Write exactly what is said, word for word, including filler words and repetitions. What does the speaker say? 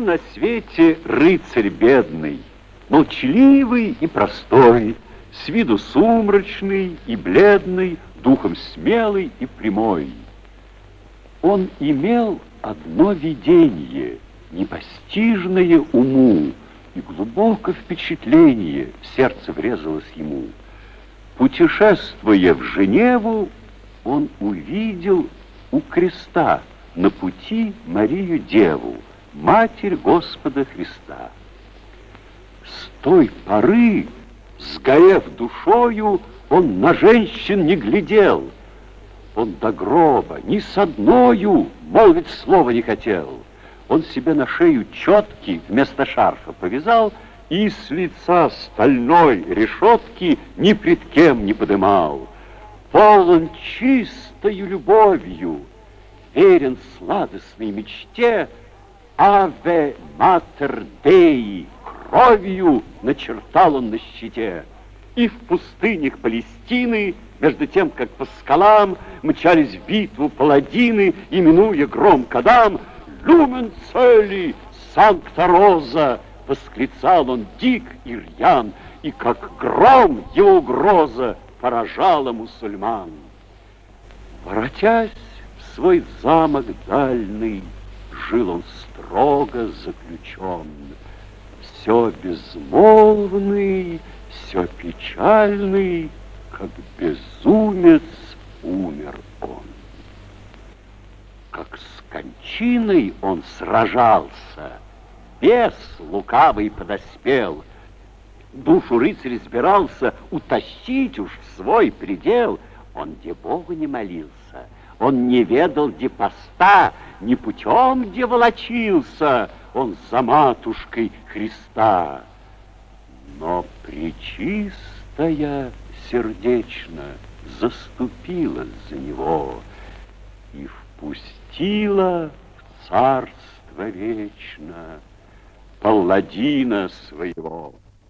на свете рыцарь бедный, молчаливый и простой, с виду сумрачный и бледный, духом смелый и прямой. Он имел одно видение, непостижное уму, и глубокое впечатление в сердце врезалось ему. Путешествуя в Женеву, он увидел у креста на пути Марию Деву, Матерь Господа Христа. С той поры, сгорев душою, он на женщин не глядел. Он до гроба ни с одною молвить слова не хотел. Он себе на шею четки вместо шарфа повязал и с лица стальной решетки ни пред кем не подымал. Полон чистою любовью, верен сладостной мечте, Аве Матер Деи кровью начертал он на щите. И в пустынях Палестины, между тем, как по скалам мчались в битву паладины, именуя гром кадам, «Люмен цели, Санкта Роза!» восклицал он дик и рьян, и как гром его угроза поражала мусульман. Воротясь в свой замок дальний, жил он строго заключен. Все безмолвный, все печальный, как безумец умер он. Как с кончиной он сражался, бес лукавый подоспел. Душу рыцарь избирался утащить уж в свой предел. Он где Богу не молился, он не ведал, где поста, ни путем, где волочился, он за матушкой Христа. Но пречистая сердечно заступилась за него и впустила в царство вечно палладина своего.